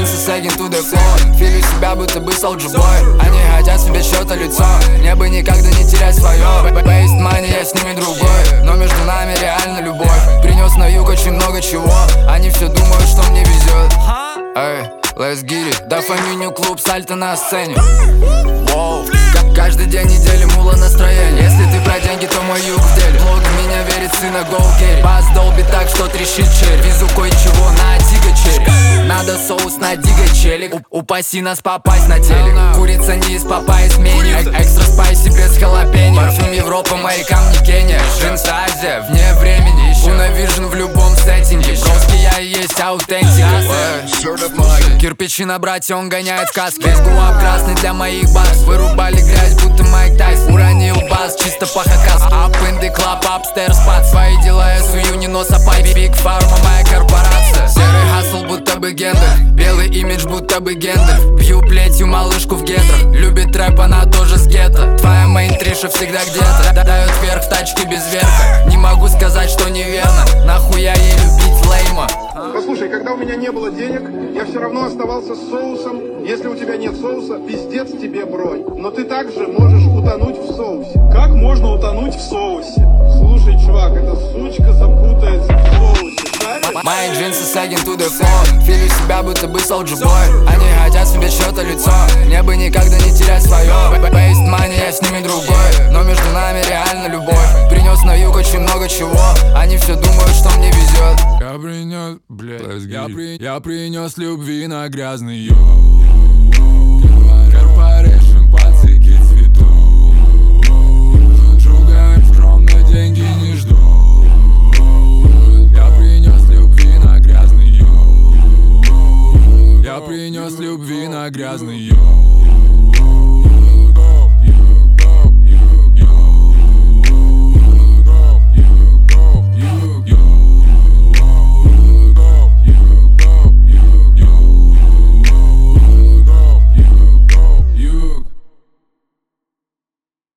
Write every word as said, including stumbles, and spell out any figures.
джинсы, сегин to the floor. Филю себя, будто бы Soulja Boy. Они хотят себе что-то лицо, мне бы никогда не терять свое. Waste money, я с ними другой, но между нами реально любовь. Принес на юг очень много чего, они все думают, что мне везет. Эй, let's get it. Дофаминю клуб, сальто на сцене. Воу. Каждый день недели мула настроение. Если ты про деньги, то мой юг в деле. Блог в меня верит сына Go Керри. Бас долбит так, что трещит черри. Везу кое-чего на Дига черри. Надо соус на Дига челик. У Упаси нас попасть на телек. Курица не из папа из меню. Экстра спайси без халапеньо. Парфюм Европа, мои камни Кения. Джинсы Азия, вне времени еще. Унавижен в любом сеттинге. Броски я и есть аутентика. Кирпичи на брате, он гоняет в каске. Весь гуап красный для моих баз. Вырубали грязь, будто Майк Тайсон. Уронил бас, чисто по хакаске. Up in the club, upstairs спад. Свои дела я сую, не носа пайп. Big Pharma, моя корпорация. Серый хасл, будто бы гендер. Белый имидж, будто бы гендер. Бью плетью малышку в гетрах. Любит рэп, она тоже с гетто. Твоя мейн-триша всегда где-то. Дает вверх в тачке без верха. Не могу сказать, что неверно. Нахуя ей любить лейма? Послушай, когда у меня не было денег, я все равно оставался с соусом. Если у тебя нет соуса, пиздец тебе бронь. Но ты также можешь утонуть в соусе. Как можно утонуть в соусе? Слушай, чувак, эта сучка запутается в соусе. Мои джинсы сегин to the floor. Филю себя, будто бы Soulja Boy. Они хотят себе что-то лицо, мне бы никогда не терять свое. Waste money, я с ними другой, но между нами реально любовь. Принес на юг очень много чего, они все думают, что мне везет. Я принес, блядь, я, при, я принес любви на грязный юг. Корпорейшн по цике цвету. Шугаем скромно, деньги не жду. Я принес любви на грязный юг. Я принес любви на грязный юг.